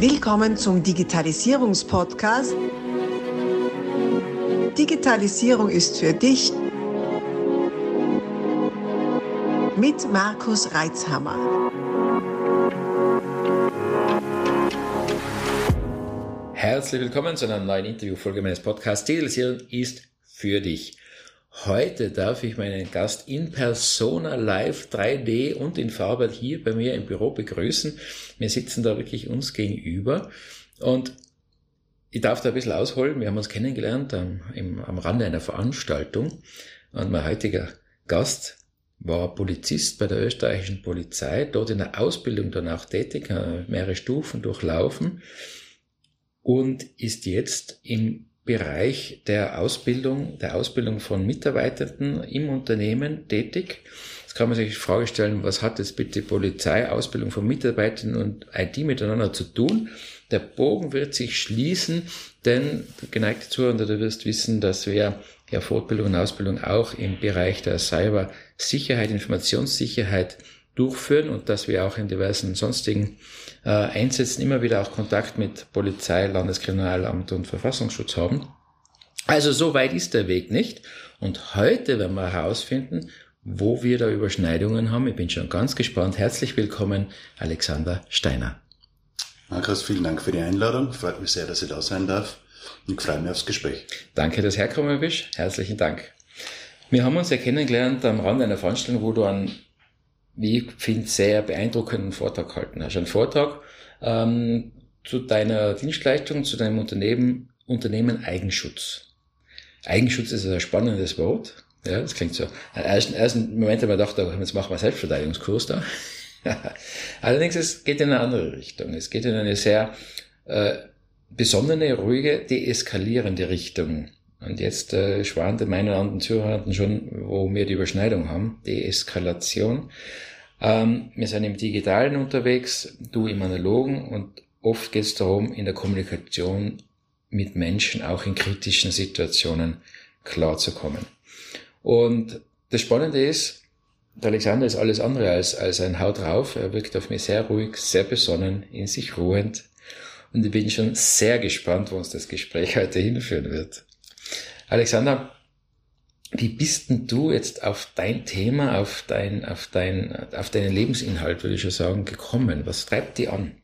Willkommen zum Digitalisierungspodcast. Digitalisierung ist für dich mit Markus Reitzhammer. Herzlich willkommen zu einer neuen Interviewfolge meines Podcasts Digitalisierung ist für dich. Heute darf ich meinen Gast in Persona live 3D und in Farbe hier bei mir im Büro begrüßen. Wir sitzen da wirklich uns gegenüber und ich darf da ein bisschen ausholen. Wir haben uns kennengelernt am Rande einer Veranstaltung und mein heutiger Gast war Polizist bei der österreichischen Polizei, dort in der Ausbildung dann auch tätig, mehrere Stufen durchlaufen und ist jetzt im Bereich der Ausbildung von Mitarbeitenden im Unternehmen tätig. Jetzt kann man sich die Frage stellen, was hat jetzt bitte Polizei, Ausbildung von Mitarbeitenden und IT miteinander zu tun? Der Bogen wird sich schließen, denn geneigte Zuhörer, du wirst wissen, dass wir ja Fortbildung und Ausbildung auch im Bereich der Cybersicherheit, Informationssicherheit durchführen und dass wir auch in diversen sonstigen Einsätzen immer wieder auch Kontakt mit Polizei, Landeskriminalamt und Verfassungsschutz haben. Also so weit ist der Weg nicht. Und heute werden wir herausfinden, wo wir da Überschneidungen haben. Ich bin schon ganz gespannt. Herzlich willkommen, Alexander Steiner. Markus, vielen Dank für die Einladung. Freut mich sehr, dass ich da sein darf. Und ich freue mich aufs Gespräch. Danke, dass du hergekommen bist. Herzlichen Dank. Wir haben uns ja kennengelernt am Rande einer Veranstaltung, wo du wie ich finde, sehr beeindruckenden Vortrag gehalten hast. Ein Vortrag zu deiner Dienstleistung, zu deinem Unternehmen Eigenschutz. Eigenschutz ist ein spannendes Wort. Ja, das klingt so. Im ersten Moment habe ich gedacht, jetzt machen wir einen Selbstverteidigungskurs da. Allerdings, es geht in eine andere Richtung. Es geht in eine sehr besonnene, ruhige, deeskalierende Richtung. Und jetzt schwant den meinen anderen Zuhörern schon, wo wir die Überschneidung haben, Deeskalation. Wir sind im Digitalen unterwegs, du im Analogen und oft geht es darum, in der Kommunikation mit Menschen auch in kritischen Situationen klarzukommen. Und das Spannende ist, der Alexander ist alles andere als ein Haut drauf. Er wirkt auf mich sehr ruhig, sehr besonnen, in sich ruhend. Und ich bin schon sehr gespannt, wo uns das Gespräch heute hinführen wird. Alexander, wie bist denn du jetzt auf dein Thema, auf deinen Lebensinhalt, würde ich schon sagen, gekommen? Was treibt dich an?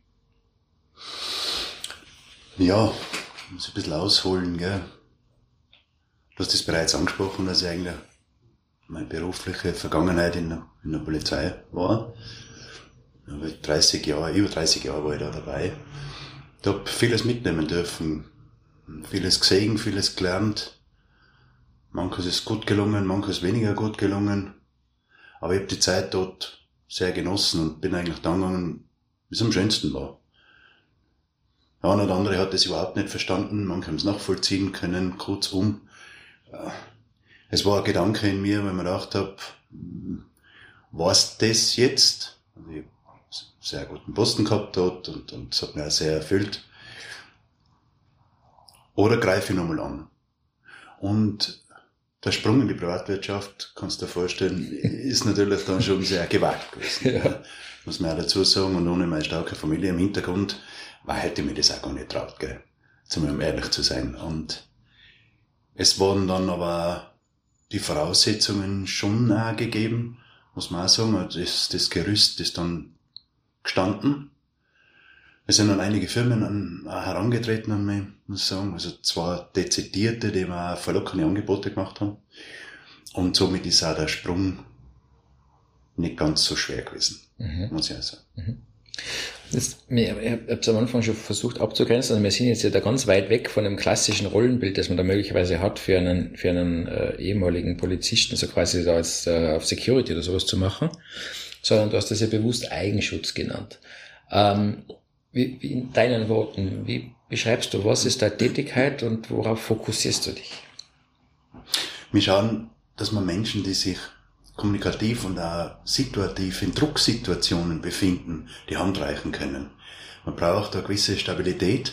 Ja, muss ich ein bisschen ausholen, gell? Du hast das bereits angesprochen, dass ich eigentlich meine berufliche Vergangenheit in der Polizei war. Über 30 Jahre war ich da dabei. Ich habe vieles mitnehmen dürfen, vieles gesehen, vieles gelernt. Manches ist gut gelungen, manches weniger gut gelungen. Aber ich habe die Zeit dort sehr genossen und bin eigentlich dann gegangen, wie es am schönsten war. Der eine oder andere hat das überhaupt nicht verstanden, manche haben es nachvollziehen können, kurzum. Es war ein Gedanke in mir, wenn man gedacht habe, war's das jetzt? Also ich habe einen sehr guten Posten gehabt dort und es hat mich auch sehr erfüllt. Oder greife ich nochmal an? Und der Sprung in die Privatwirtschaft, kannst du dir vorstellen, ist natürlich dann schon sehr gewagt gewesen. Ja. Muss man auch dazu sagen, und ohne meine starke Familie im Hintergrund, hätte ich mir das auch gar nicht traut, gell, um ehrlich zu sein. Und es wurden dann aber die Voraussetzungen schon auch gegeben, muss man auch sagen, also das Gerüst ist dann gestanden. Es sind dann einige Firmen herangetreten an mich, muss ich sagen. Also zwar Dezidierte, die mir auch verlockende Angebote gemacht haben. Und somit ist auch der Sprung nicht ganz so schwer gewesen, muss ich auch sagen. Ich habe es am Anfang schon versucht abzugrenzen. Also wir sind jetzt ja da ganz weit weg von dem klassischen Rollenbild, das man da möglicherweise hat für einen ehemaligen Polizisten, so quasi da jetzt auf Security oder sowas zu machen, sondern du hast das ja bewusst Eigenschutz genannt. Wie in deinen Worten, wie beschreibst du, was ist deine Tätigkeit und worauf fokussierst du dich? Wir schauen, dass man Menschen, die sich kommunikativ und auch situativ in Drucksituationen befinden, die Hand reichen können. Man braucht eine gewisse Stabilität.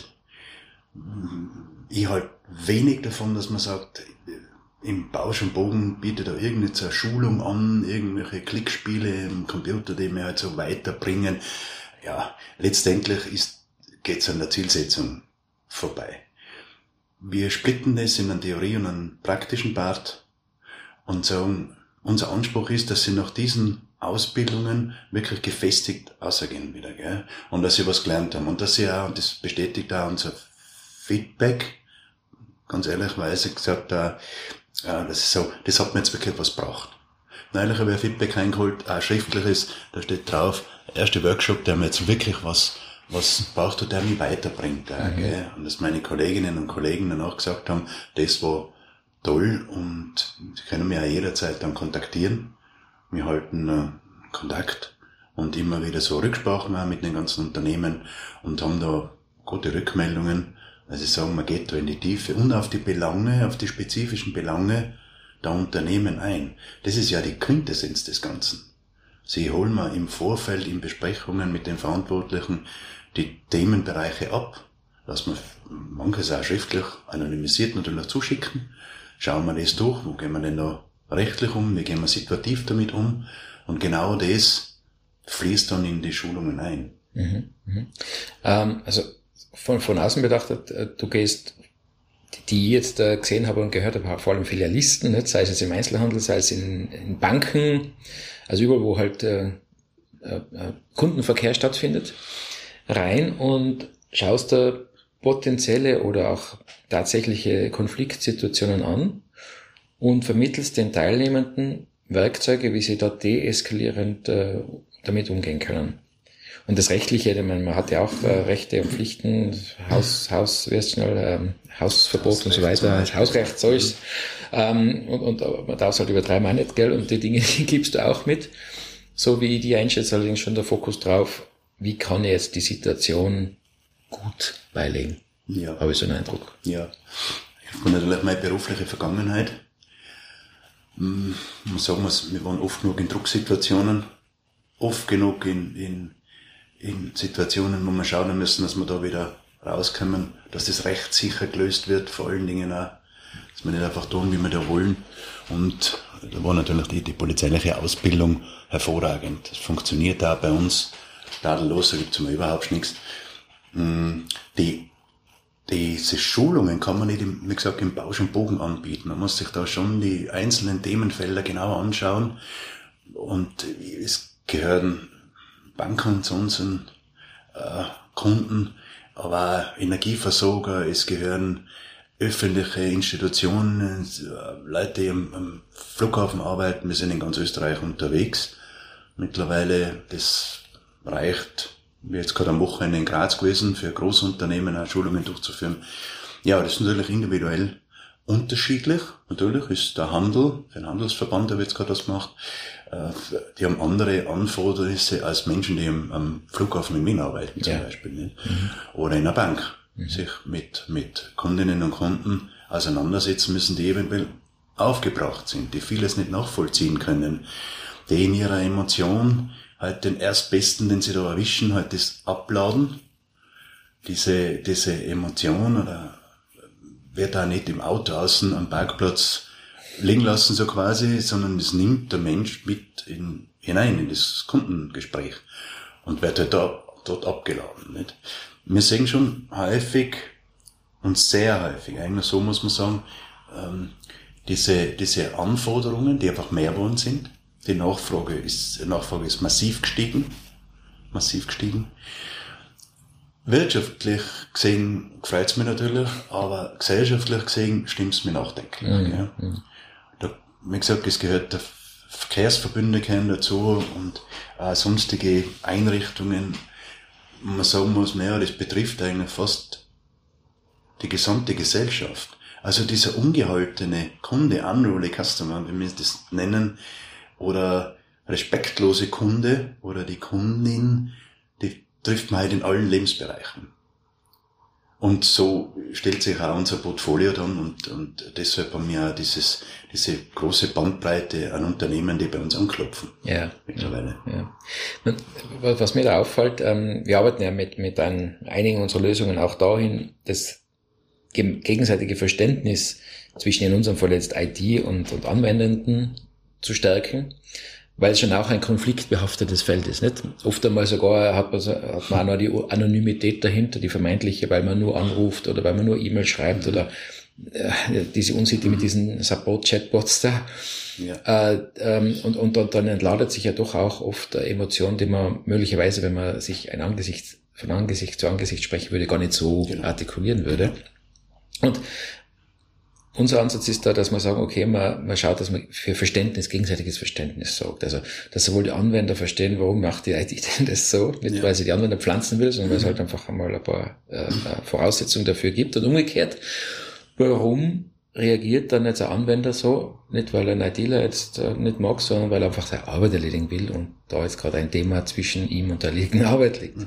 Ich halte wenig davon, dass man sagt, im Bausch und Bogen bietet da irgendeine so eine Schulung an, irgendwelche Klickspiele im Computer, die mir halt so weiterbringen. Ja, letztendlich geht es an der Zielsetzung vorbei. Wir splitten das in einen Theorie- und einen praktischen Part und sagen, unser Anspruch ist, dass sie nach diesen Ausbildungen wirklich gefestigt rausgehen wieder, gell? Und dass sie was gelernt haben. Und dass sie auch, und das bestätigt auch unser Feedback, ganz ehrlichweise gesagt, das ist so, das hat mir jetzt wirklich was gebracht. Neulich habe ich ein Feedback eingeholt, auch schriftliches, da steht drauf, der erste Workshop, der mir jetzt wirklich was braucht und der mich weiterbringt. Gell? Und dass meine Kolleginnen und Kollegen danach gesagt haben, das war toll und sie können mich auch jederzeit dann kontaktieren. Wir halten Kontakt und immer wieder so Rücksprachen auch mit den ganzen Unternehmen und haben da gute Rückmeldungen. Also sagen, man geht da in die Tiefe und auf die Belange, auf die spezifischen Belange der Unternehmen ein. Das ist ja die Quintessenz des Ganzen. Sie holen wir im Vorfeld in Besprechungen mit den Verantwortlichen die Themenbereiche ab, lassen wir manches auch schriftlich anonymisiert natürlich zuschicken, schauen wir das durch, wo gehen wir denn da rechtlich um, wie gehen wir situativ damit um und genau das fließt dann in die Schulungen ein. Also von außen betrachtet, du gehst, die ich jetzt gesehen habe und gehört habe, vor allem Filialisten, nicht? Sei es jetzt im Einzelhandel, sei es in Banken, also überall, wo halt Kundenverkehr stattfindet, rein und schaust da potenzielle oder auch tatsächliche Konfliktsituationen an und vermittelst den Teilnehmenden Werkzeuge, wie sie da deeskalierend damit umgehen können. Und das Rechtliche, ich meine, man hat ja auch Rechte und Pflichten, Hausverbot und so weiter, Hausrecht, so ist und man darf es halt übertreiben auch nicht, gell? Und die Dinge, die gibst du auch mit. So wie ich die einschätze, allerdings schon der Fokus drauf, wie kann ich jetzt die Situation gut beilegen? Ja. Habe ich so einen Eindruck. Ja. Ich habe natürlich meine berufliche Vergangenheit. Man sagen muss, wir waren oft genug in Drucksituationen, oft genug in Situationen, wo wir schauen müssen, dass wir da wieder rauskommen, dass das rechtssicher gelöst wird, vor allen Dingen auch, dass wir nicht einfach tun, wie wir da wollen. Und da war natürlich die polizeiliche Ausbildung hervorragend. Das funktioniert auch bei uns tadellos, da gibt's immer überhaupt nichts. Diese Schulungen kann man nicht, wie gesagt, im Bausch und Bogen anbieten. Man muss sich da schon die einzelnen Themenfelder genau anschauen. Und es gehören Banken zu unseren Kunden, aber auch Energieversorger, es gehören öffentliche Institutionen, Leute, die am Flughafen arbeiten. Wir sind in ganz Österreich unterwegs. Mittlerweile, das reicht, wie jetzt gerade am Wochenende in Graz gewesen, für Großunternehmen auch Schulungen durchzuführen. Ja, das ist natürlich individuell unterschiedlich. Natürlich ist der Handel, für den Handelsverband, der jetzt gerade das macht, die haben andere Anfordernisse als Menschen, die am Flughafen in Wien arbeiten, zum Beispiel, nicht? Oder in einer Bank sich mit Kundinnen und Kunden auseinandersetzen müssen, die eventuell aufgebracht sind, die vieles nicht nachvollziehen können, die in ihrer Emotion halt den Erstbesten, den sie da erwischen, halt das abladen. Diese Emotion oder wird da nicht im Auto außen am Parkplatz liegen lassen, so quasi, sondern es nimmt der Mensch mit hinein in das Kundengespräch und wird halt dort abgeladen, nicht? Wir sehen schon häufig und sehr häufig, eigentlich so muss man sagen, diese Anforderungen, die einfach mehr geworden sind. Die Nachfrage ist massiv gestiegen. Wirtschaftlich gesehen gefreut es mich natürlich, aber gesellschaftlich gesehen stimmt es mir nachdenklich. Ja. Wie gesagt, es gehört der Verkehrsverbünde gehören dazu und sonstige Einrichtungen. Man sagen muss, naja, das betrifft eigentlich fast die gesamte Gesellschaft. Also dieser ungehaltene Kunde, unruly Customer, wie wir das nennen, oder respektlose Kunde oder die Kundin, die trifft man halt in allen Lebensbereichen. Und so stellt sich auch unser Portfolio dann und deshalb haben wir auch diese große Bandbreite an Unternehmen, die bei uns anklopfen. Ja. Mittlerweile. Ja. Was mir da auffällt, wir arbeiten ja mit einigen unserer Lösungen auch dahin, das gegenseitige Verständnis zwischen in unserem Fall jetzt IT und Anwendenden zu stärken. weil es schon auch ein konfliktbehaftetes Feld ist, nicht? Oft einmal sogar hat man auch noch die Anonymität dahinter, die vermeintliche, weil man nur anruft oder weil man nur E-Mail schreibt oder diese Unsitte mit diesen Support-Chatbots da. Ja. Und dann entladet sich ja doch auch oft Emotionen, die man möglicherweise, wenn man sich von Angesicht zu Angesicht sprechen würde, gar nicht so artikulieren würde. Und unser Ansatz ist da, dass wir sagen, okay, man schaut, dass man für Verständnis, gegenseitiges Verständnis sorgt. Also, dass sowohl die Anwender verstehen, warum macht die IT denn das so? Nicht, weil sie die Anwender pflanzen will, sondern weil es halt einfach einmal ein paar Voraussetzungen dafür gibt. Und umgekehrt, warum reagiert dann jetzt ein Anwender so? Nicht, weil ein ITler jetzt nicht mag, sondern weil er einfach seine Arbeit erledigen will und da jetzt gerade ein Thema zwischen ihm und der erledigten Arbeit liegt.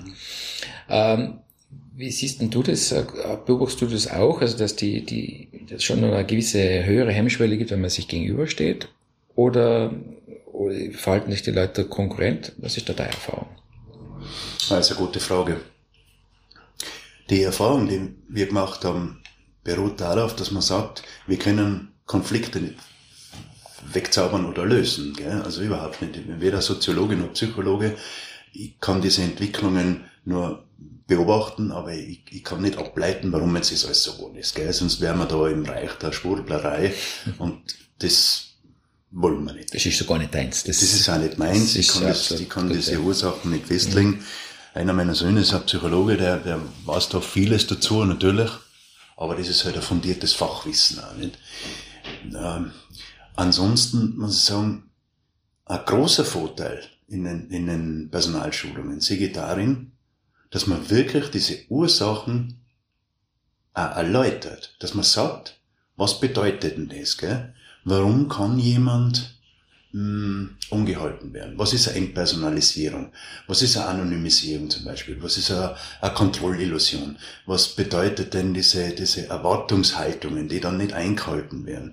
Wie siehst denn du das? Beobachtest du das auch? Also, dass dass schon eine gewisse höhere Hemmschwelle gibt, wenn man sich gegenübersteht? Oder verhalten sich die Leute konkurrent? Was ist da deine Erfahrung? Das ist eine gute Frage. Die Erfahrung, die wir gemacht haben, beruht darauf, dass man sagt, wir können Konflikte nicht wegzaubern oder lösen. Gell? Also überhaupt nicht. Weder Soziologe noch Psychologe. Ich kann diese Entwicklungen nur beobachten, aber ich kann nicht ableiten, warum jetzt das alles so geworden ist. Gell? Sonst wären wir da im Reich der Schwurblerei und das wollen wir nicht. Das ist so gar nicht deins. Das ist auch nicht meins. Ich kann diese Ursachen nicht festlegen. Einer meiner Söhne ist ein Psychologe, der weiß da vieles dazu, natürlich. Aber das ist halt ein fundiertes Fachwissen auch nicht. Ansonsten muss ich sagen, ein großer Vorteil in den Personalschulungen sehe ich darin, dass man wirklich diese Ursachen auch erläutert. Dass man sagt, was bedeutet denn das, gell? Warum kann jemand ungehalten werden? Was ist eine Entpersonalisierung? Was ist eine Anonymisierung zum Beispiel? Was ist eine Kontrollillusion? Was bedeutet denn diese Erwartungshaltungen, die dann nicht eingehalten werden?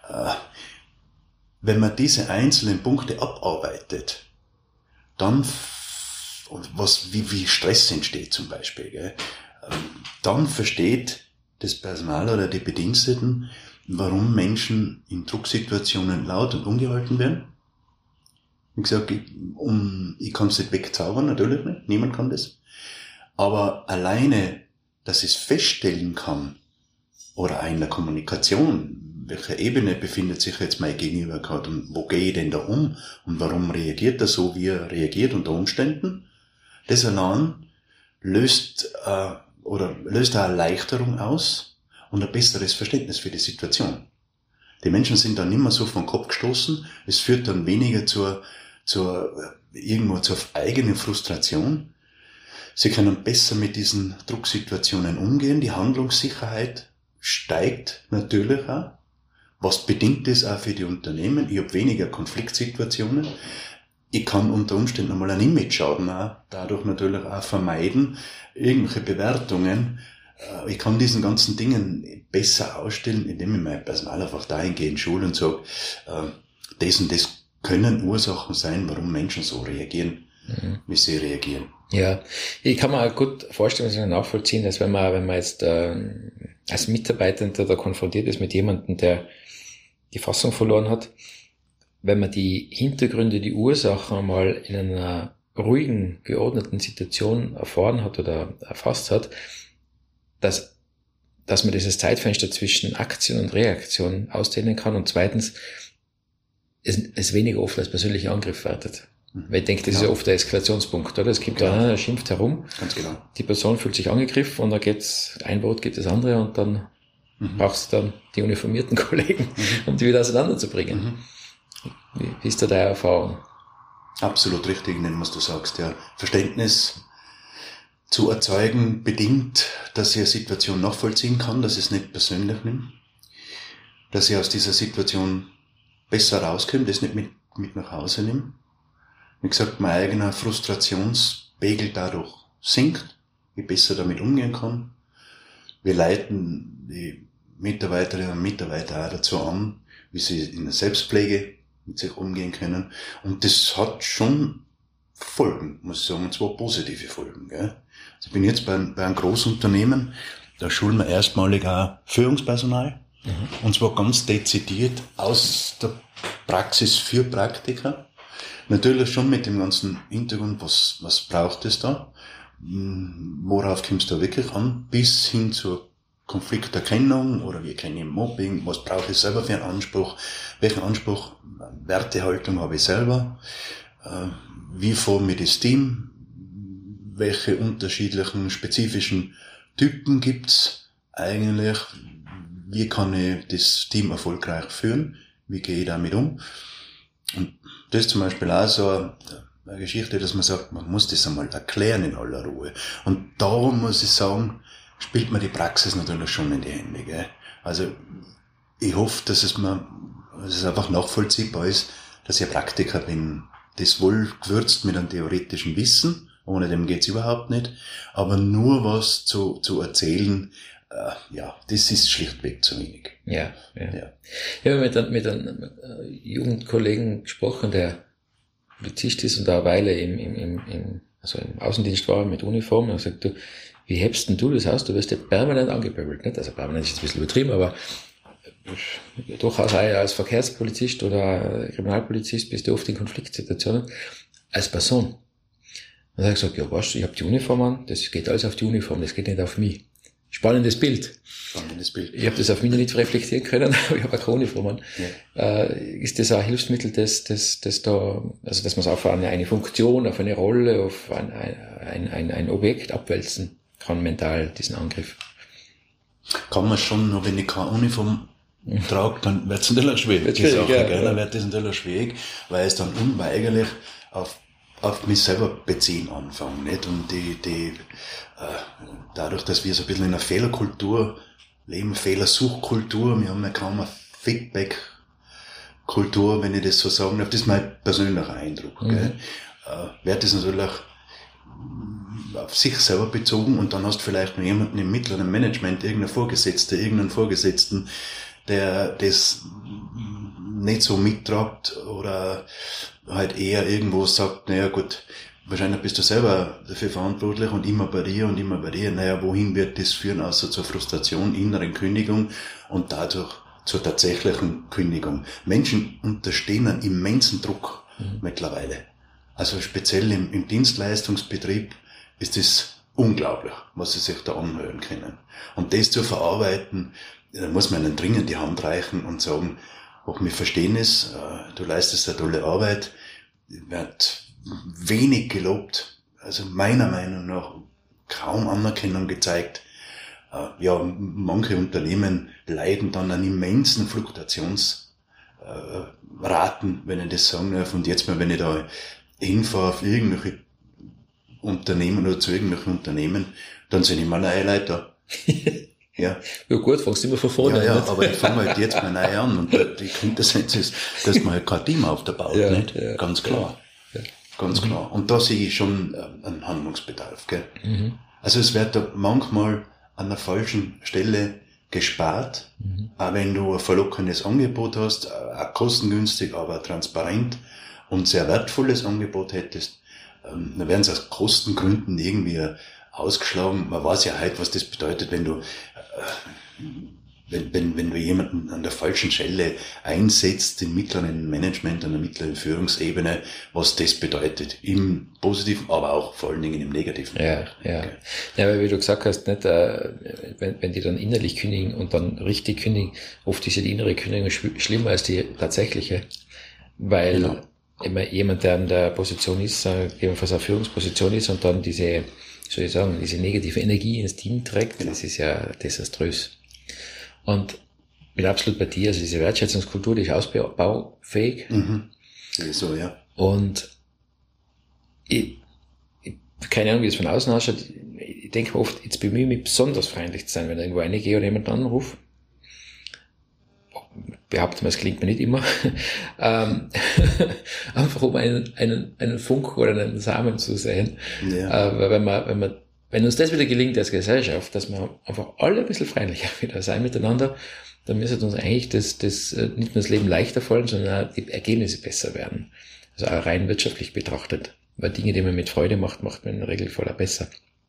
Wenn man diese einzelnen Punkte abarbeitet, dann, wie Stress entsteht zum Beispiel, gell? Dann versteht das Personal oder die Bediensteten, warum Menschen in Drucksituationen laut und ungehalten werden. Wie gesagt, ich kann es nicht wegzaubern, natürlich nicht, niemand kann das. Aber alleine, dass ich es feststellen kann, oder auch in der Kommunikation, welcher Ebene befindet sich jetzt mein Gegenüber gerade und wo gehe ich denn da um und warum reagiert er so, wie er reagiert unter Umständen, das allein löst eine Erleichterung aus und ein besseres Verständnis für die Situation. Die Menschen sind dann nicht mehr so vom Kopf gestoßen, es führt dann weniger zur eigenen Frustration. Sie können besser mit diesen Drucksituationen umgehen, die Handlungssicherheit steigt natürlich auch. Was bedingt das auch für die Unternehmen? Ich habe weniger Konfliktsituationen. Ich kann unter Umständen einmal einen Image-Schaden auch dadurch natürlich auch vermeiden, irgendwelche Bewertungen. Ich kann diesen ganzen Dingen besser ausstellen, indem ich mein Personal einfach dahingehend schule und sage, das und das können Ursachen sein, warum Menschen so reagieren, wie sie reagieren. Ja, ich kann mir gut vorstellen, dass nachvollziehen, dass wenn man jetzt als Mitarbeiter da konfrontiert ist mit jemandem, der die Fassung verloren hat, wenn man die Hintergründe, die Ursachen mal in einer ruhigen, geordneten Situation erfahren hat oder erfasst hat, dass man dieses Zeitfenster zwischen Aktion und Reaktion ausdehnen kann und zweitens es weniger oft als persönlicher Angriff wertet. Weil ich denke, das ist ja oft der Eskalationspunkt, oder? Es gibt da einer, der schimpft herum. Ganz genau. Die Person fühlt sich angegriffen und dann geht's, ein Wort gibt das andere und dann brauchst du dann die uniformierten Kollegen, um die wieder auseinanderzubringen. Wie ist da deine Erfahrung? Absolut richtig, was du sagst, ja. Verständnis zu erzeugen bedingt, dass ich eine Situation nachvollziehen kann, dass ich es nicht persönlich nehme, dass ich aus dieser Situation besser rauskomme, das nicht mit nach Hause nehme. Wie gesagt, mein eigener Frustrationspegel dadurch sinkt, ich besser damit umgehen kann. Wir leiten die Mitarbeiterinnen und Mitarbeiter auch dazu an, wie sie in der Selbstpflege mit sich umgehen können. Und das hat schon Folgen, muss ich sagen, und zwar positive Folgen. Gell? Also ich bin jetzt bei einem Großunternehmen, da schulen wir erstmalig auch Führungspersonal. Und zwar ganz dezidiert aus der Praxis für Praktiker. Natürlich schon mit dem ganzen Hintergrund, was braucht es da? Worauf kommt es da wirklich an? Bis hin zur Konflikterkennung oder wie kenne ich Mobbing? Was brauche ich selber für einen Anspruch? Welchen Anspruch, Wertehaltung habe ich selber? Wie forme ich das Team? Welche unterschiedlichen, spezifischen Typen gibt's eigentlich? Wie kann ich das Team erfolgreich führen? Wie gehe ich damit um? Und das ist zum Beispiel auch so eine Geschichte, dass man sagt, man muss das einmal erklären in aller Ruhe. Und da muss ich sagen, spielt mir die Praxis natürlich schon in die Hände. Gell? Also ich hoffe, dass es einfach nachvollziehbar ist, dass ich ein Praktiker bin, das wohl gewürzt mit einem theoretischen Wissen, ohne dem geht's überhaupt nicht, aber nur was zu erzählen, das ist schlichtweg zu wenig. Ja. Ich habe mit einem Jugendkollegen gesprochen, der Polizist ist und da eine Weile im Außendienst war mit Uniform, und er sagt, du, wie hebst denn du das aus? Du wirst ja permanent angepöbelt, nicht? Also permanent ist jetzt ein bisschen übertrieben, aber durchaus auch als Verkehrspolizist oder Kriminalpolizist bist du oft in Konfliktsituationen als Person. Und dann habe ich gesagt, ja, weißt du, ich habe die Uniform an, das geht alles auf die Uniform, das geht nicht auf mich. Spannendes Bild. Ich habe das auf mich nicht reflektieren können, aber ich habe auch keine Uniform an. Ja. Ist das ein Hilfsmittel, dass man es auf eine Funktion, auf eine Rolle, auf ein Objekt abwälzen kann, mental, diesen Angriff? Kann man schon, nur wenn ich keine Uniform trage, dann wird es natürlich schwierig. Dann wird das natürlich schwierig, weil es dann unweigerlich auf mich selber beziehen anfangen, nicht? Und dadurch, dass wir so ein bisschen in einer Fehlerkultur leben, Fehlersuchkultur, wir haben ja kaum eine Feedback-Kultur, wenn ich das so sagen darf, das ist mein persönlicher Eindruck, gell? Wird das natürlich auf sich selber bezogen und dann hast du vielleicht noch jemanden im mittleren Management, irgendeinen Vorgesetzten, der das nicht so mittragt oder halt eher irgendwo sagt, naja gut, wahrscheinlich bist du selber dafür verantwortlich und immer bei dir, naja, wohin wird das führen, außer zur Frustration, inneren Kündigung und dadurch zur tatsächlichen Kündigung. Menschen unterstehen einen immensen Druck mittlerweile. Also speziell im Dienstleistungsbetrieb ist es unglaublich, was sie sich da anhören können. Und das zu verarbeiten, da muss man ihnen dringend die Hand reichen und sagen, ob wir verstehen es, du leistest eine tolle Arbeit, wird wenig gelobt, also meiner Meinung nach kaum Anerkennung gezeigt. Manche Unternehmen leiden dann an immensen Fluktuationsraten, wenn ich das sagen darf. Und jetzt mal, wenn ich da hinfahre auf irgendwelche Unternehmen oder zu irgendwelchen Unternehmen, dann sind immer neue Leute da. Ja gut, fangst du immer von vorne an. Aber ich fange halt jetzt mal neu an und die Quintessenz ist, dass man halt kein Team aufbaut, nicht? Ja. Ganz klar. Ja. Ganz klar. Und da sehe ich schon einen Handlungsbedarf, gell? Also es wird da manchmal an der falschen Stelle gespart, auch wenn du ein verlockendes Angebot hast, auch kostengünstig, aber transparent und sehr wertvolles Angebot hättest, dann werden sie aus Kostengründen irgendwie ausgeschlagen. Man weiß ja halt, was das bedeutet, wenn du jemanden an der falschen Stelle einsetzt, im mittleren Management, an der mittleren Führungsebene, was das bedeutet. Im Positiven, aber auch vor allen Dingen im Negativen. Ja, weil wie du gesagt hast, nicht, wenn die dann innerlich kündigen und dann richtig kündigen, oft ist ja die innere Kündigung schlimmer als die tatsächliche, weil immer jemand, der an der Position ist, jedenfalls eine Führungsposition ist und dann diese negative Energie ins Team trägt, das ist ja desaströs. Und bin absolut bei dir, also diese Wertschätzungskultur, die ist ausbaufähig. So, ja. Und ich keine Ahnung, wie es von außen ausschaut, ich denke mir oft, jetzt bemühe ich mich besonders freundlich zu sein, wenn ich irgendwo reingehe oder jemanden anrufe. Behaupten wir, es klingt mir nicht immer. Einfach um einen Funken oder einen Samen zu sehen. Ja. Weil wenn uns das wieder gelingt als Gesellschaft, dass wir einfach alle ein bisschen freundlicher wieder sein miteinander, dann müsste uns eigentlich das nicht nur das Leben leichter fallen, sondern auch die Ergebnisse besser werden. Also auch rein wirtschaftlich betrachtet. Weil Dinge, die man mit Freude macht, macht man in der Regel voller besser.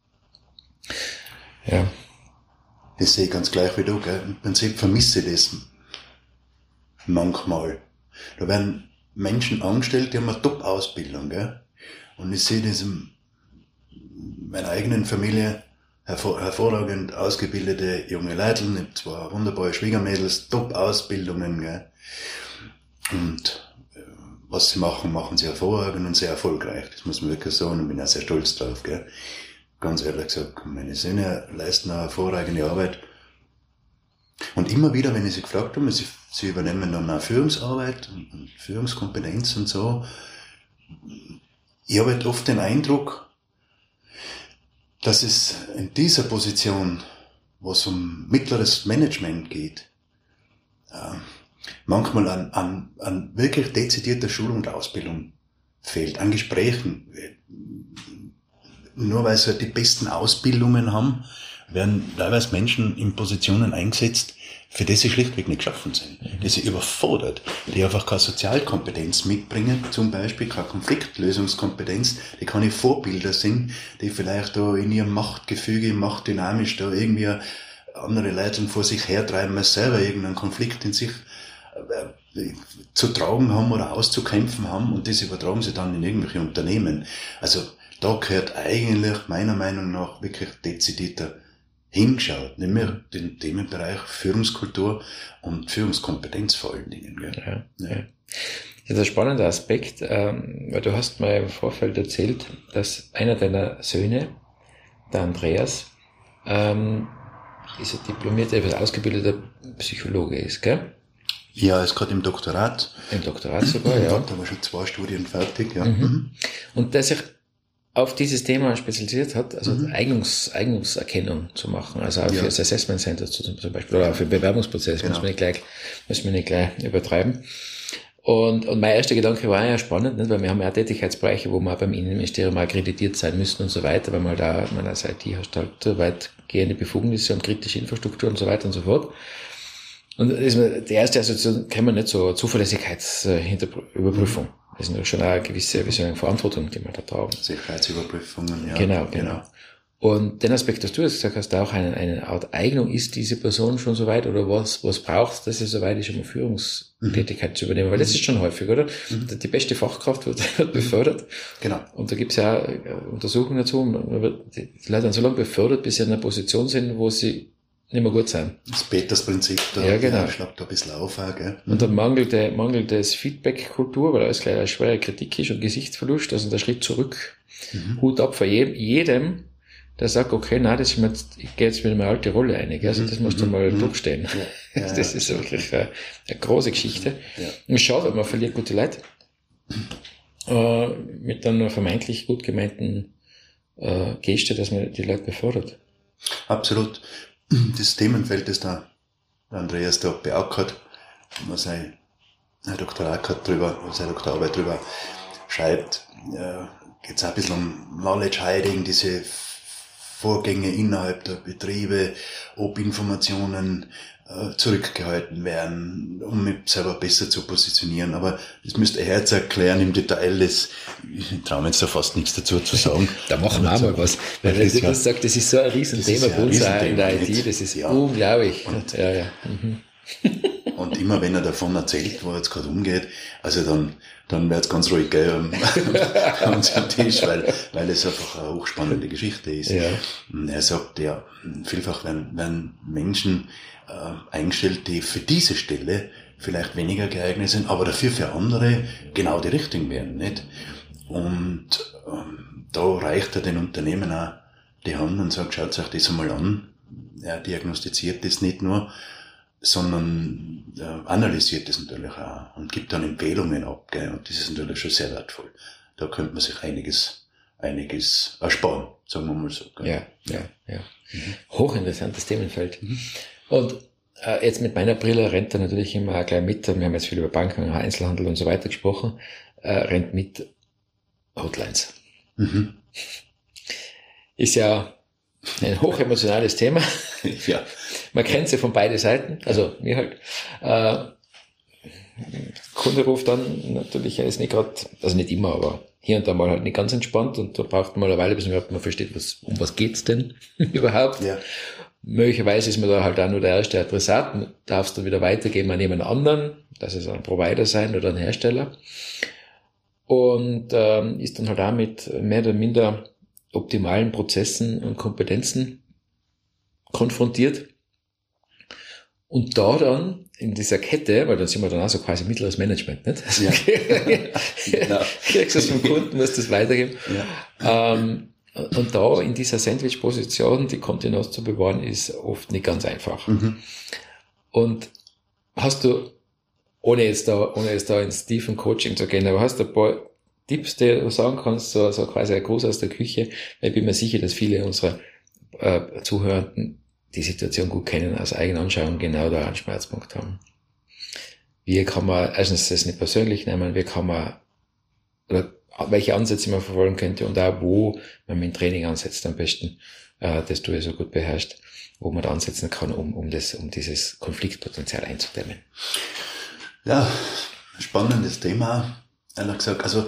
Ja. Das sehe ich ganz gleich wie du, gell? Im Prinzip vermisse ich das manchmal. Da werden Menschen angestellt, die haben eine Top-Ausbildung, gell? Und ich sehe das in meiner eigenen Familie, hervorragend ausgebildete junge Leute, ich habe 2 wunderbare Schwiegermädels, Top-Ausbildungen, gell? Und was sie machen, machen sie hervorragend und sehr erfolgreich. Das muss man wirklich sagen und bin auch sehr stolz drauf, gell? Ganz ehrlich gesagt, meine Söhne leisten eine hervorragende Arbeit. Und immer wieder, wenn ich sie gefragt habe, sie übernehmen dann auch Führungsarbeit und Führungskompetenz und so. Ich habe halt oft den Eindruck, dass es in dieser Position, wo es um mittleres Management geht, manchmal an wirklich dezidierter Schulung und Ausbildung fehlt, an Gesprächen. Nur weil sie halt die besten Ausbildungen haben, werden teilweise Menschen in Positionen eingesetzt, für die sie schlichtweg nicht geschaffen sind, die sie überfordert, die einfach keine Sozialkompetenz mitbringen, zum Beispiel keine Konfliktlösungskompetenz, die keine Vorbilder sind, die vielleicht da in ihrem Machtgefüge, machtdynamisch da irgendwie andere Leute vor sich hertreiben, weil sie selber irgendeinen Konflikt in sich zu tragen haben oder auszukämpfen haben und das übertragen sie dann in irgendwelche Unternehmen. Also da gehört eigentlich meiner Meinung nach wirklich dezidierter hingeschaut, nämlich den Themenbereich Führungskultur und Führungskompetenz vor allen Dingen. Gell? Ja. Das ist ein spannender Aspekt, weil du hast mir im Vorfeld erzählt, dass einer deiner Söhne, der Andreas, ist ein diplomierter, ausgebildeter Psychologe ist, gell? Ja, er ist gerade im Doktorat. Im Doktorat sogar, ja. Da war schon 2 Studien fertig, ja. Und der sich auf dieses Thema spezialisiert hat, also Eignungserkennung zu machen, also auch für das Assessment Center zum Beispiel, oder auch für den Bewerbungsprozess, muss man nicht gleich übertreiben. Und mein erster Gedanke war ja spannend, nicht? Weil wir haben ja Tätigkeitsbereiche, wo wir beim Innenministerium akkreditiert sein müssen und so weiter, weil man da, als IT hast halt weitgehende Befugnisse und kritische Infrastruktur und so weiter und so fort. Und die erste Assoziation kennen wir nicht so Zuverlässigkeitsüberprüfung. Das ist schon eine gewisse Verantwortung, die wir da tragen. Sicherheitsüberprüfungen, ja. Genau. Und den Aspekt, dass du jetzt gesagt hast, da auch eine Art Eignung, ist diese Person schon so weit oder was braucht, dass sie so weit ist, um Führungstätigkeit zu übernehmen? Weil das ist schon häufig, oder? Die beste Fachkraft wird befördert. Genau. Und da gibt's ja Untersuchungen dazu, die Leute dann so lange befördert, bis sie in einer Position sind, wo sie nicht mehr gut sein. Das Peters-Prinzip, da genau. Schlagt da ein bisschen auf, gell? Und dann mangelt es Feedback-Kultur, weil alles gleich eine schwere Kritik ist und Gesichtsverlust, also der Schritt zurück. Hut ab vor jedem, der sagt, okay, nein, ich gehe jetzt mit einer alten Rolle ein, also das musst du mal durchstehen. Ja, das ist wirklich eine große Geschichte. Ja. Und schade, weil man verliert gute Leute, mit einer vermeintlich gut gemeinten Geste, dass man die Leute befördert. Absolut. Das Themenfeld, das der Andreas da beackert, wo sein Doktorarbeit drüber schreibt, geht es auch ein bisschen um Knowledge Hiding, diese Vorgänge innerhalb der Betriebe, ob Informationen zurückgehalten werden, um mich selber besser zu positionieren. Aber das müsste er jetzt erklären im Detail. Ich traue mir jetzt da fast nichts dazu zu sagen. Da machen wir auch mal was. Weil wenn du sagst, das ist so ein Riesenthema bei uns in der IT, das ist unglaublich. Und immer wenn er davon erzählt, wo er jetzt gerade umgeht, also dann wird's ganz ruhig, gell, am Tisch, weil es einfach eine hochspannende Geschichte ist. Ja. Und er sagt, ja, vielfach werden Menschen eingestellt, die für diese Stelle vielleicht weniger geeignet sind, aber dafür für andere genau die richtigen wären, nicht? Und da reicht er den Unternehmen auch die Hand und sagt, schaut euch das einmal an. Er diagnostiziert das nicht nur, sondern analysiert das natürlich auch und gibt dann Empfehlungen ab, gell? Und das ist natürlich schon sehr wertvoll. Da könnte man sich einiges ersparen, sagen wir mal so. Gell? Ja. Hochinteressantes Themenfeld. Und jetzt mit meiner Brille rennt er natürlich immer gleich mit, wir haben jetzt viel über Banken, Einzelhandel und so weiter gesprochen, rennt mit Hotlines. Ist ja ein hochemotionales Thema. Ja. Man kennt sie von beiden Seiten, also mir halt. Kunde ruft dann natürlich, er ist nicht gerade, also nicht immer, aber hier und da mal halt nicht ganz entspannt und da braucht man mal eine Weile, bis man versteht, um was geht's denn überhaupt. Ja. Möglicherweise ist man da halt auch nur der erste Adressat und darfst dann wieder weitergeben an jemand anderen, das ist ein Provider sein oder ein Hersteller. Und ist dann halt auch mit mehr oder minder optimalen Prozessen und Kompetenzen konfrontiert. Und da dann in dieser Kette, weil dann sind wir dann auch so quasi mittleres Management, nicht? Also kriegst du es vom Kunden, musst das weitergeben. Ja. Und da in dieser Sandwich-Position die Kontenance zu bewahren, ist oft nicht ganz einfach. Mhm. Und hast du, ohne jetzt da ins tiefen Coaching zu gehen, aber hast du ein paar Tipps, die du sagen kannst, so quasi ein Gruß aus der Küche, weil ich bin mir sicher, dass viele unserer Zuhörenden die Situation gut kennen, aus eigener Anschauung genau da einen Schmerzpunkt haben. Wie kann man erstens das nicht persönlich nehmen, oder welche Ansätze man verfolgen könnte und auch wo man mit dem Training ansetzt am besten, das du ja so gut beherrschst, wo man da ansetzen kann, um dieses Konfliktpotenzial einzudämmen. Ja, spannendes Thema, ehrlich gesagt. Also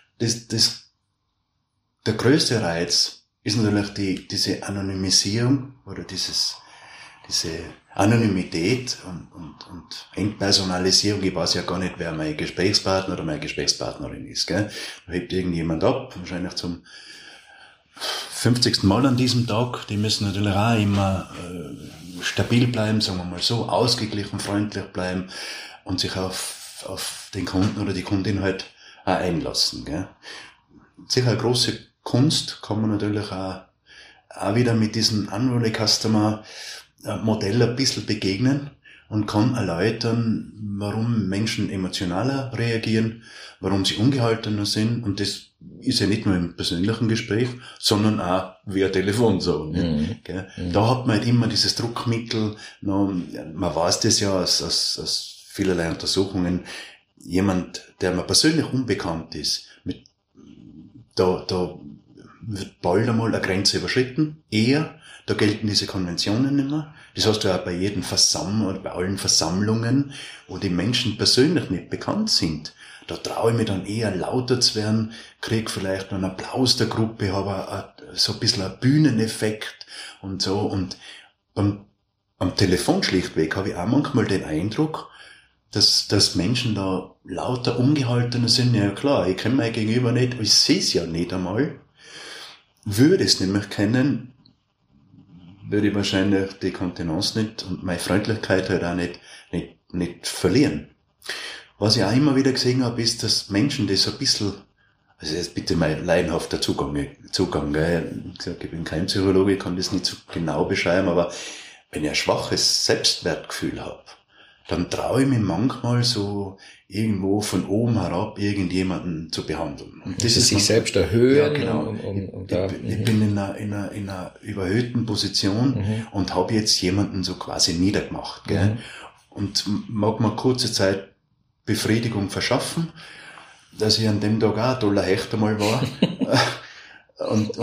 der größte Reiz ist natürlich diese Anonymisierung oder diese Anonymität und Entpersonalisierung. Ich weiß ja gar nicht, wer mein Gesprächspartner oder meine Gesprächspartnerin ist. Gell? Da hebt irgendjemand ab, wahrscheinlich zum 50. Mal an diesem Tag. Die müssen natürlich auch immer stabil bleiben, sagen wir mal so, ausgeglichen, freundlich bleiben und sich auf den Kunden oder die Kundin halt auch einlassen. Gell? Sicher eine große Kunst kann man natürlich auch wieder mit diesem Unruly Customer Modell ein bisschen begegnen und kann erläutern, warum Menschen emotionaler reagieren, warum sie ungehaltener sind. Und das ist ja nicht nur im persönlichen Gespräch, sondern auch via Telefon so. Mhm. Da hat man halt immer dieses Druckmittel. Man weiß das ja aus vielerlei Untersuchungen. Jemand, der mir persönlich unbekannt ist, da wird bald einmal eine Grenze überschritten. Da gelten diese Konventionen nicht mehr. Das hast du auch bei jedem oder bei allen Versammlungen, wo die Menschen persönlich nicht bekannt sind. Da traue ich mich dann eher lauter zu werden, krieg vielleicht noch einen Applaus der Gruppe, habe so ein bisschen einen Bühneneffekt und so. Und am Telefon schlichtweg habe ich auch manchmal den Eindruck, dass Menschen da lauter ungehaltener sind. Ja klar, ich kenne mein Gegenüber nicht, ich sehe es ja nicht einmal. Würde es nämlich kennen, würde ich wahrscheinlich die Kontenance nicht und meine Freundlichkeit halt auch nicht verlieren. Was ich auch immer wieder gesehen habe, ist, dass Menschen das ein bisschen, also jetzt bitte mein laienhafter Zugang, gell? Ich bin kein Psychologe, ich kann das nicht so genau beschreiben, aber wenn ich ein schwaches Selbstwertgefühl habe, dann traue ich mich manchmal so irgendwo von oben herab irgendjemanden zu behandeln. Und das ist sich selbst erhöhen. Ja, genau. Ich bin in einer überhöhten Position und habe jetzt jemanden so quasi niedergemacht. Gell? Und mag mir kurze Zeit Befriedigung verschaffen, dass ich an dem Tag auch ein toller Hecht einmal war. und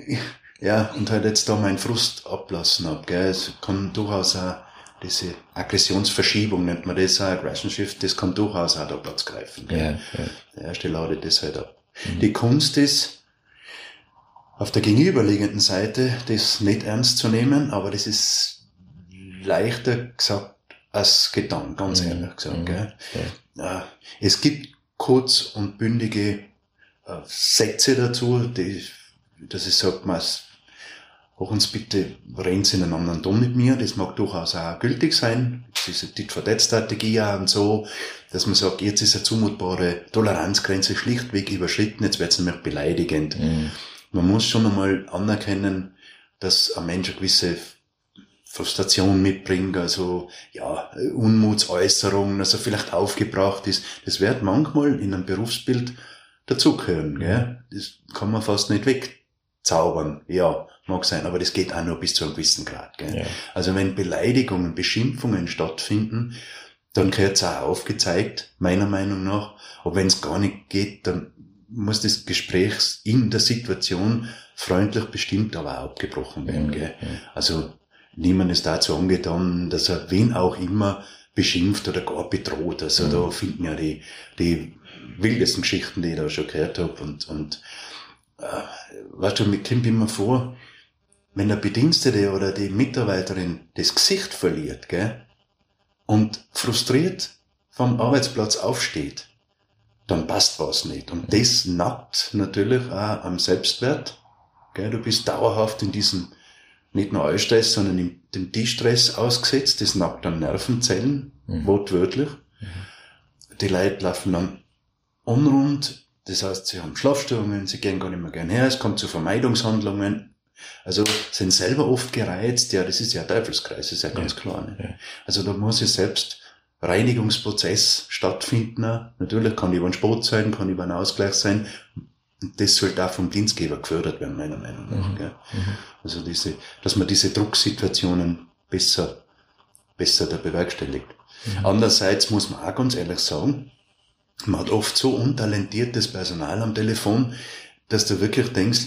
halt jetzt da meinen Frust ablassen habe. Gell? Es kann durchaus auch diese Aggressionsverschiebung, nennt man das auch, Aggression Shift, das kann durchaus auch da Platz greifen. Ja. Der erste lautet das halt ab. Mhm. Die Kunst ist, auf der gegenüberliegenden Seite das nicht ernst zu nehmen, aber das ist leichter gesagt als getan, ganz ehrlich gesagt. Gell? Ja. Es gibt kurz und bündige Sätze dazu, dass ich sage, hoch uns bitte, reden Sie in einen anderen Ton mit mir. Das mag durchaus auch gültig sein. Das ist eine Tit-for-Tat-Strategie und so, dass man sagt, jetzt ist eine zumutbare Toleranzgrenze schlichtweg überschritten, jetzt wird es nämlich beleidigend. Mhm. Man muss schon einmal anerkennen, dass ein Mensch eine gewisse Frustration mitbringt, also ja, Unmutsäußerungen, also vielleicht aufgebracht ist. Das wird manchmal in einem Berufsbild dazugehören. Gell? Das kann man fast nicht wegzaubern. Ja, mag sein, aber das geht auch nur bis zu einem gewissen Grad. Gell? Ja. Also wenn Beleidigungen, Beschimpfungen stattfinden, dann gehört es auch aufgezeigt, meiner Meinung nach. Aber wenn es gar nicht geht, dann muss das Gespräch in der Situation freundlich bestimmt, aber auch abgebrochen werden. Gell? Ja. Also niemand ist dazu angetan, dass er wen auch immer beschimpft oder gar bedroht. Also da finden ja die wildesten Geschichten, die ich da schon gehört habe. Und weißt du, mir kommt immer vor, wenn der Bedienstete oder die Mitarbeiterin das Gesicht verliert, gell, und frustriert vom Arbeitsplatz aufsteht, dann passt was nicht. Und das nagt natürlich auch am Selbstwert. Gell? Du bist dauerhaft in diesem, nicht nur Eustress, sondern in dem Distress ausgesetzt. Das nagt an Nervenzellen, wortwörtlich. Die Leute laufen dann unrund. Das heißt, sie haben Schlafstörungen, sie gehen gar nicht mehr gern her, es kommt zu Vermeidungshandlungen. Also sind selber oft gereizt. Ja, das ist ja ein Teufelskreis, das ist ja ganz klar. Ne? Ja. Also da muss ich selbst Reinigungsprozess stattfinden. Natürlich kann über einen Sport sein, kann über einen Ausgleich sein. Und das sollte auch vom Dienstgeber gefördert werden, meiner Meinung nach. Gell? Also dass man diese Drucksituationen besser da bewerkstelligt. Andererseits muss man auch ganz ehrlich sagen, man hat oft so untalentiertes Personal am Telefon, dass du wirklich denkst,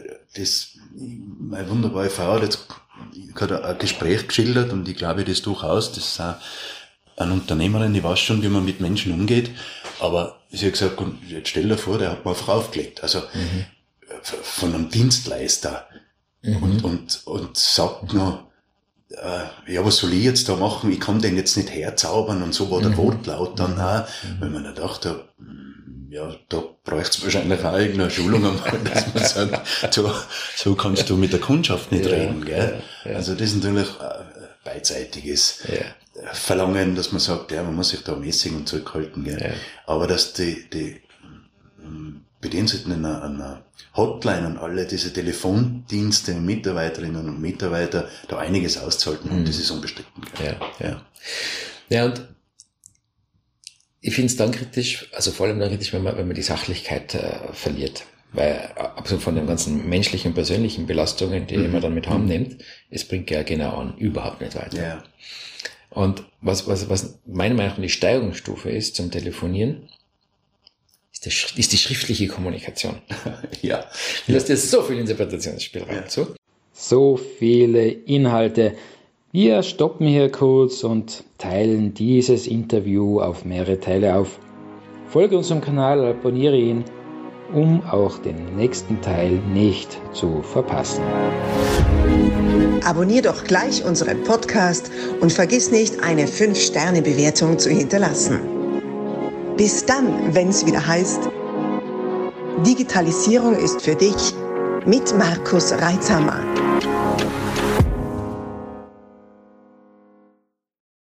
meine wunderbare Frau hat jetzt gerade ein Gespräch geschildert und ich glaube das durchaus, das ist auch eine Unternehmerin, die weiß schon, wie man mit Menschen umgeht, aber sie hat gesagt, jetzt stell dir vor, der hat mal Frau aufgelegt, also von einem Dienstleister und sagt noch, ja, was soll ich jetzt da machen, ich kann den jetzt nicht herzaubern und so war der Wortlaut dann auch, weil man dann dachte, ja, da bräuchte es wahrscheinlich auch irgendeine Schulung einmal, dass man sagt, so kannst du mit der Kundschaft nicht reden, gell? Ja. Also das ist natürlich beidseitiges Verlangen, dass man sagt, ja, man muss sich da mäßig und zurückhalten, gell? Ja. Aber dass die Bediensteten in einer Hotline und alle diese Telefondienste, Mitarbeiterinnen und Mitarbeiter da einiges auszuhalten haben, das ist unbestritten. Gell? Ja, und ich finde es dann kritisch, also vor allem dann kritisch, wenn man die Sachlichkeit verliert. Weil, abgesehen von den ganzen menschlichen und persönlichen Belastungen, die man dann mit heimnimmt, es bringt ja genau an überhaupt nicht weiter. Ja. Und was meiner Meinung nach die Steigerungsstufe ist zum Telefonieren, ist die schriftliche Kommunikation. Ja. Du lässt dir so viel Interpretationsspielraum zu. So viele Inhalte. Wir stoppen hier kurz und teilen dieses Interview auf mehrere Teile auf. Folge unserem Kanal, abonniere ihn, um auch den nächsten Teil nicht zu verpassen. Abonnier doch gleich unseren Podcast und vergiss nicht, eine 5-Sterne-Bewertung zu hinterlassen. Bis dann, wenn es wieder heißt, Digitalisierung ist für dich mit Markus Reitzhammer.